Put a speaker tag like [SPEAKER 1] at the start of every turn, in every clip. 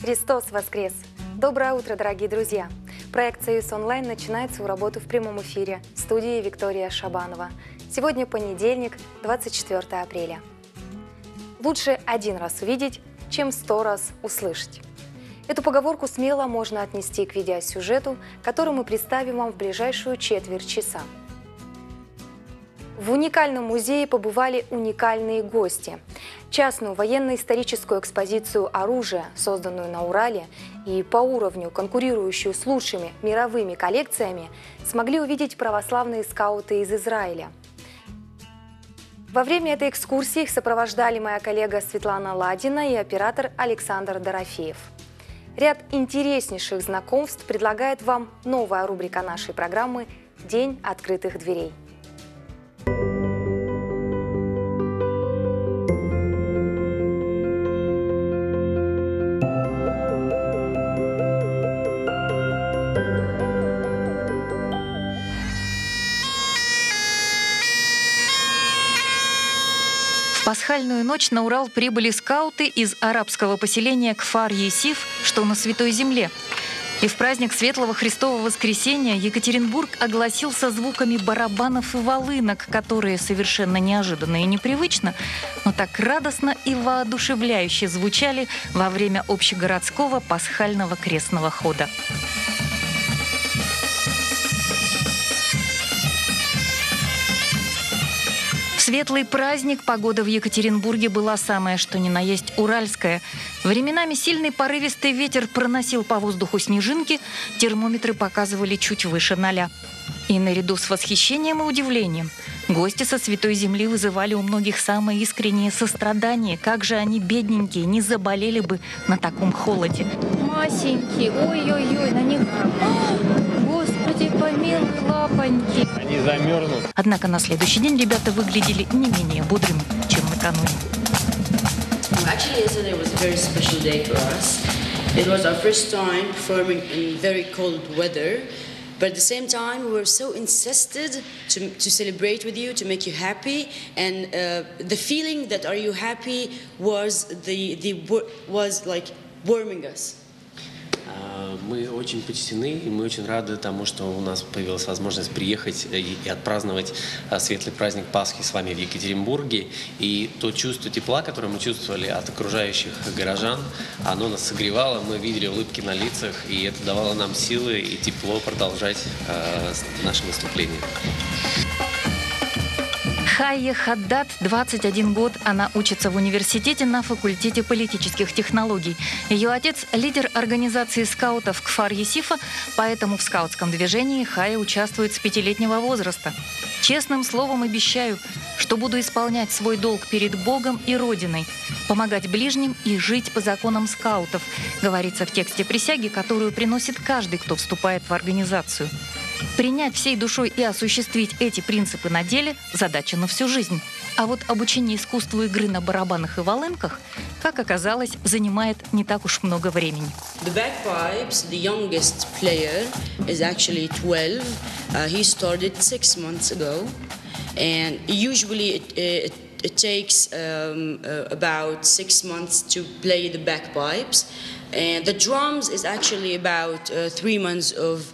[SPEAKER 1] Христос воскрес! Доброе утро, дорогие друзья! Проект «Союз онлайн» начинает свою работу в прямом эфире в студии Виктория Шабанова. Сегодня понедельник, 24 апреля. Лучше один раз увидеть, чем 100 раз услышать. Эту поговорку смело можно отнести к видеосюжету, который мы представим вам в ближайшую четверть часа. В уникальном музее побывали уникальные гости. Частную военно-историческую экспозицию оружия, созданную на Урале и по уровню конкурирующую с лучшими мировыми коллекциями, смогли увидеть православные скауты из Израиля. Во время этой экскурсии их сопровождали моя коллега Светлана Ладина и оператор Александр Дорофеев. Ряд интереснейших знакомств предлагает вам новая рубрика нашей программы «День открытых дверей».
[SPEAKER 2] В пасхальную ночь на Урал прибыли скауты из арабского поселения Кфар-Есиф, что на Святой Земле. И в праздник Светлого Христового Воскресения Екатеринбург огласился звуками барабанов и волынок, которые совершенно неожиданно и непривычно, но так радостно и воодушевляюще звучали во время общегородского пасхального крестного хода. В светлый праздник погода в Екатеринбурге была самая что ни на есть уральская. Временами сильный порывистый ветер проносил по воздуху снежинки, термометры показывали чуть выше 0. И наряду с восхищением и удивлением гости со Святой Земли вызывали у многих самое искреннее сострадание. Как же они, бедненькие, не заболели бы на таком холоде. Масенькие, ой-ой-ой, на них... Господи, помилуй, лапоньки.
[SPEAKER 3] Они замерзнут.
[SPEAKER 2] Однако на следующий день ребята выглядели не менее бодрыми, чем накануне.
[SPEAKER 4] Actually, yesterday was a very special day for us. It was our first time performing in very cold weather, but at the same time, we were so insisted to celebrate with you, to make you happy, and the feeling that "are you happy" was was like warming us.
[SPEAKER 3] Мы очень почтены, и мы очень рады тому, что у нас появилась возможность приехать и отпраздновать светлый праздник Пасхи с вами в Екатеринбурге. И то чувство тепла, которое мы чувствовали от окружающих горожан, оно нас согревало, мы видели улыбки на лицах, и это давало нам силы и тепло продолжать наше выступление.
[SPEAKER 2] Хайе Хаддат, 21 год, она учится в университете на факультете политических технологий. Ее отец – лидер организации скаутов Кфар-Есифа, поэтому в скаутском движении Хайя участвует с 5-летнего возраста. Честным словом обещаю, что буду исполнять свой долг перед Богом и Родиной, помогать ближним и жить по законам скаутов, говорится в тексте присяги, которую приносит каждый, кто вступает в организацию. Принять всей душой и осуществить эти принципы на деле – задача на всю жизнь. А вот обучение искусству игры на барабанах и волынках, как оказалось, занимает не так уж много времени.
[SPEAKER 4] The bagpipes, the youngest player is actually 12. He started 6 months ago, and usually it takes about 6 months to play the bagpipes. And the drums is actually about 3 months of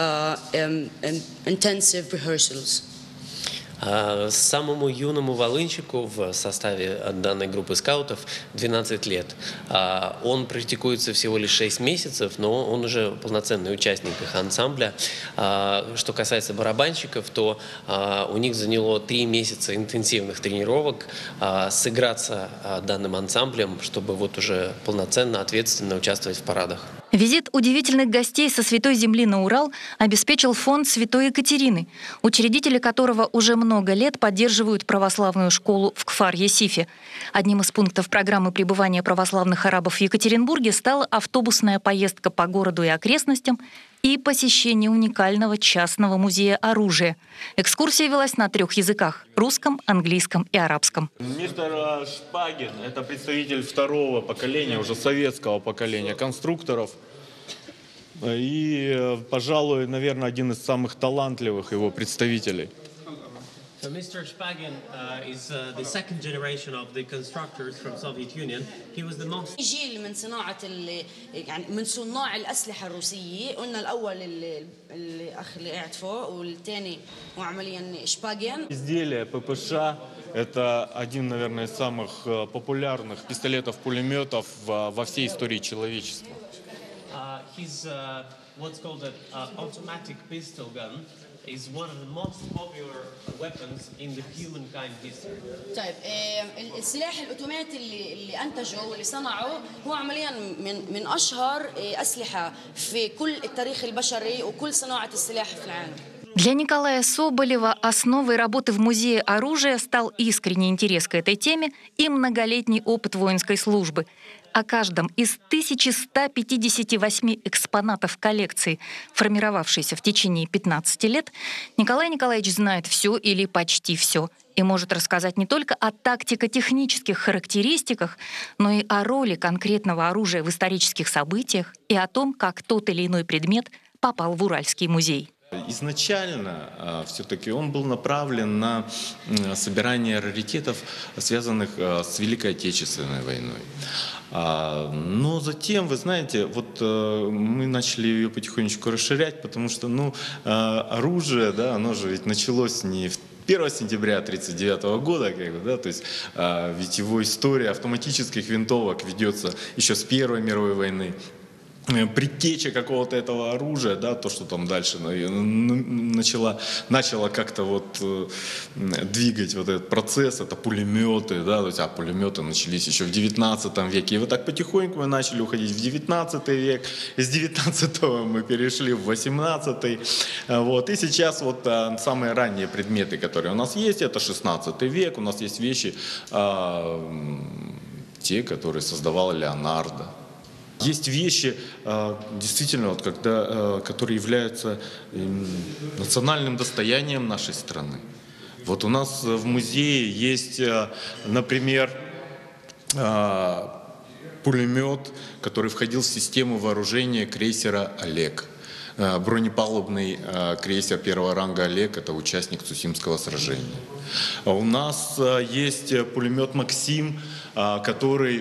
[SPEAKER 4] intensive rehearsals.
[SPEAKER 3] Самому юному волынщику в составе данной группы скаутов 12 лет. Он практикуется всего лишь 6 месяцев, но он уже полноценный участник их ансамбля. Что касается барабанщиков, то у них заняло 3 месяца интенсивных тренировок сыграться данным ансамблем, чтобы вот уже полноценно, ответственно участвовать в парадах.
[SPEAKER 2] Визит удивительных гостей со Святой Земли на Урал обеспечил фонд Святой Екатерины, учредители которого уже много лет поддерживают православную школу в Кфар-Есифе. Одним из пунктов программы пребывания православных арабов в Екатеринбурге стала автобусная поездка по городу и окрестностям и посещение уникального частного музея оружия. Экскурсия велась на 3 языках – русском, английском и арабском.
[SPEAKER 5] Мистер Шпагин – это представитель 2-го поколения, уже советского поколения конструкторов. И, пожалуй, наверное, один из самых талантливых его представителей.
[SPEAKER 6] So Mr. Shpagin is the second generation of the constructors from Soviet Union. He was the most
[SPEAKER 4] جيل من صناعة يعني من صناع الأسلحة الروسية. قلنا الأول الأخ اللي قاعد فوق والثاني هو عمليا شباغين.
[SPEAKER 5] Изделие ППШ – это один, наверное, из самых популярных пистолетов-пулеметов во всей истории человечества.
[SPEAKER 6] His what's called an automatic pistol gun is one of the most popular weapons in the humankind history.
[SPEAKER 4] طيب السلاح الأوتوماتي اللي أنتجه واللي صنعه هو عمليا من أشهر أسلحة في كل التاريخ البشري وكل صناعة السلاح في العالم.
[SPEAKER 2] Для Николая Соболева основой работы в Музее оружия стал искренний интерес к этой теме и многолетний опыт воинской службы. О каждом из 1158 экспонатов коллекции, формировавшейся в течение 15 лет, Николай Николаевич знает все или почти все и может рассказать не только о тактико-технических характеристиках, но и о роли конкретного оружия в исторических событиях и о том, как тот или иной предмет попал в Уральский музей.
[SPEAKER 7] Изначально все-таки он был направлен на собирание раритетов, связанных с Великой Отечественной войной. Но затем, вы знаете, вот мы начали ее потихонечку расширять, потому что оружие, да, оно же ведь началось не в 1 сентября 1939 года, то есть ведь его история автоматических винтовок ведется еще с Первой мировой войны. Предтеча какого-то этого оружия, да, то, что там дальше начало как-то вот двигать вот этот процесс, это пулеметы, да, то есть, пулеметы начались еще в 19 веке, и вот так потихоньку мы начали уходить в 19 век, из 19-го мы перешли в 18-й, вот, и сейчас вот самые ранние предметы, которые у нас есть, это 16 век, у нас есть вещи, те, которые создавал Леонардо. Есть вещи, действительно, вот, которые являются национальным достоянием нашей страны. Вот у нас в музее есть, например, пулемет, который входил в систему вооружения крейсера «Олег». Бронепалубный крейсер первого ранга «Олег» — это участник Цусимского сражения. У нас есть пулемет «Максим», который,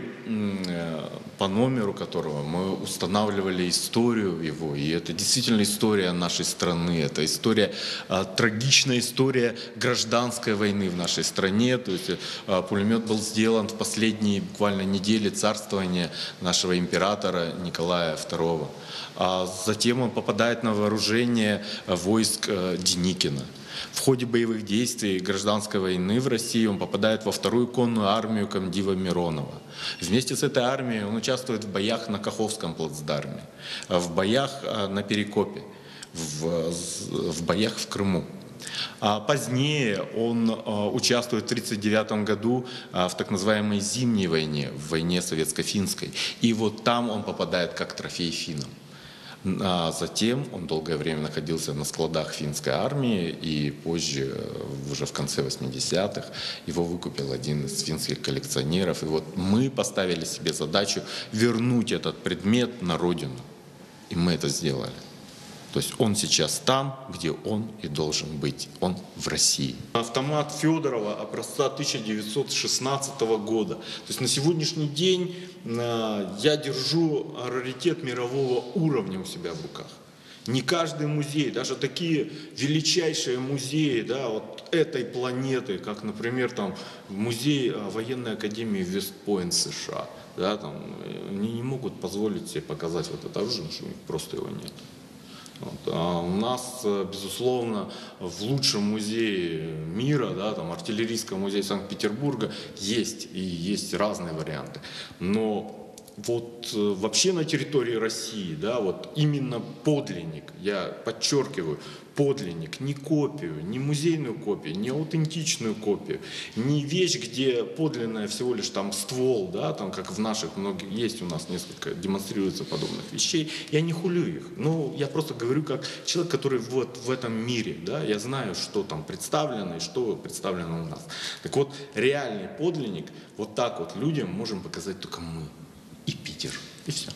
[SPEAKER 7] по номеру которого мы устанавливали историю его. И это действительно история нашей страны. Это история, трагичная история гражданской войны в нашей стране. То есть пулемет был сделан в последние буквально недели царствования нашего императора Николая II. А затем он попадает на вооружение войск Деникина. В ходе боевых действий гражданской войны в России он попадает во вторую конную армию комдива Миронова. Вместе с этой армией он участвует в боях на Каховском плацдарме, в боях на Перекопе, в боях в Крыму. А позднее он участвует в 1939 году в так называемой Зимней войне, в войне советско-финской. И вот там он попадает как трофей финнам. А затем он долгое время находился на складах финской армии, и позже, уже в конце 80-х, его выкупил один из финских коллекционеров. И вот мы поставили себе задачу вернуть этот предмет на родину. И мы это сделали. То есть он сейчас там, где он и должен быть. Он в России. Автомат Федорова образца 1916 года. То есть на сегодняшний день я держу раритет мирового уровня у себя в руках. Не каждый музей, даже такие величайшие музеи, да, вот этой планеты, как, например, там, музей военной академии Вест-Пойнт, США, да, там, они не могут позволить себе показать вот это оружие, потому что у них просто его нет. Вот. А у нас, безусловно, в лучшем музее мира, да, там, артиллерийском музее Санкт-Петербурга, есть разные варианты. Но вот вообще на территории России, да, вот именно подлинник, я подчеркиваю, подлинник, не копию, не музейную копию, не аутентичную копию, не вещь, где подлинная всего лишь там ствол, да, там как в наших многих, есть у нас несколько, демонстрируется подобных вещей, я не хулю их, но я просто говорю как человек, который вот в этом мире, да, я знаю, что там представлено и что представлено у нас. Так вот, реальный подлинник, вот так вот людям можем показать только мы и Питер, и все.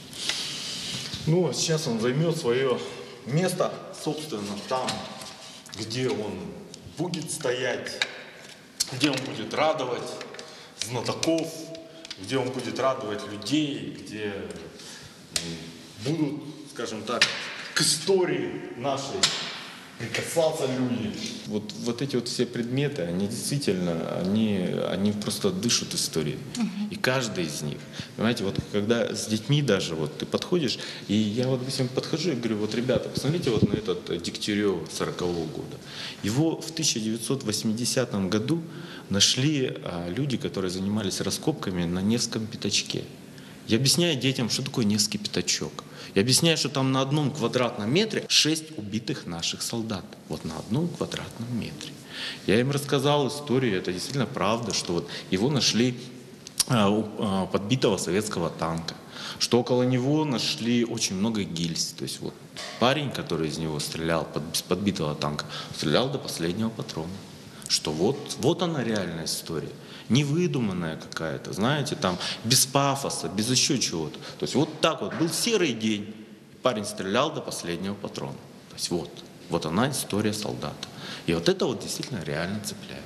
[SPEAKER 7] Ну, а сейчас он займет свое место, собственно, там,
[SPEAKER 5] где он будет стоять, где он будет радовать знатоков, где он будет радовать людей, где будут, скажем так, к истории нашей прикасаться люди. Вот эти вот все предметы, они действительно, они просто дышат историей. И каждый из них. Понимаете, вот когда с детьми даже, вот ты подходишь, и я вот, допустим, подхожу и говорю, вот, ребята, посмотрите вот на этот Дегтярева 40-го года. Его в 1980 году нашли люди, которые занимались раскопками на Невском пятачке. Я объясняю детям, что такое Невский пятачок. Я объясняю, что там на 1 квадратном метре 6 убитых наших солдат. Вот на 1 квадратном метре. Я им рассказал историю, это действительно правда, что вот его нашли подбитого советского танка, что около него нашли очень много гильз. То есть вот парень, который из него стрелял, с подбитого танка, стрелял до последнего патрона. Что вот она реальная история. Не выдуманная какая-то, знаете, там без пафоса, без еще чего-то. То есть вот так вот был серый день, парень стрелял до последнего патрона. То есть вот она история солдата. И вот это вот действительно реально цепляет.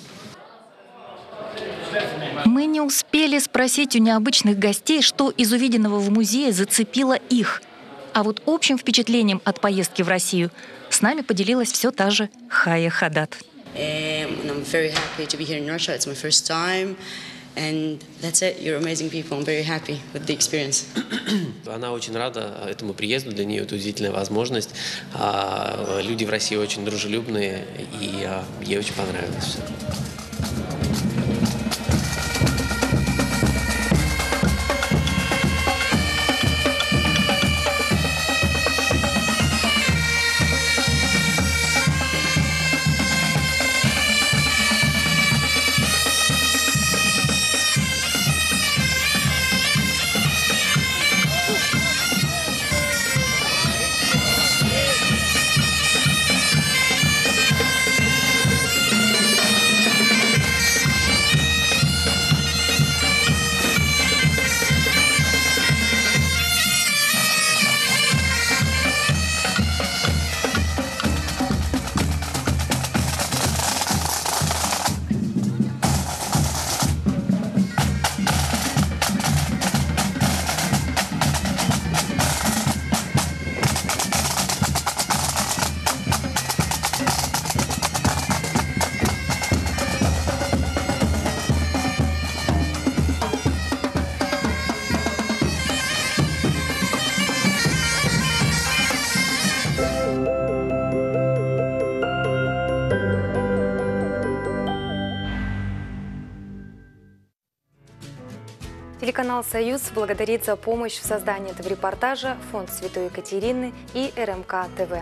[SPEAKER 2] Мы не успели спросить у необычных гостей, что из увиденного в музее зацепило их. А вот общим впечатлением от поездки в Россию с нами поделилась все та же Хая Хадад.
[SPEAKER 4] And I'm very happy to be here in Russia. It's my first time. And that's it. You're amazing people. I'm very happy with the experience.
[SPEAKER 3] Она очень рада этому приезду, для нее это удивительная возможность. Люди в России очень дружелюбные, и ей очень понравилось все.
[SPEAKER 1] Телеканал «Союз» благодарит за помощь в создании этого репортажа Фонд Святой Екатерины и РМК ТВ.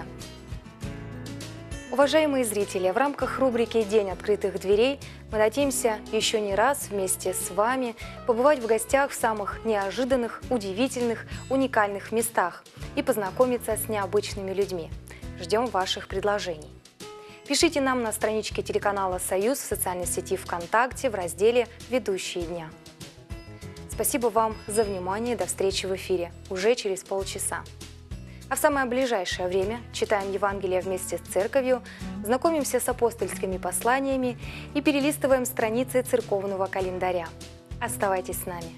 [SPEAKER 1] Уважаемые зрители, в рамках рубрики «День открытых дверей» мы надеемся еще не раз вместе с вами побывать в гостях в самых неожиданных, удивительных, уникальных местах и познакомиться с необычными людьми. Ждем ваших предложений. Пишите нам на страничке телеканала «Союз» в социальной сети ВКонтакте в разделе «Ведущие дня». Спасибо вам за внимание. До встречи в эфире уже через полчаса. А в самое ближайшее время читаем Евангелие вместе с церковью, знакомимся с апостольскими посланиями и перелистываем страницы церковного календаря. Оставайтесь с нами.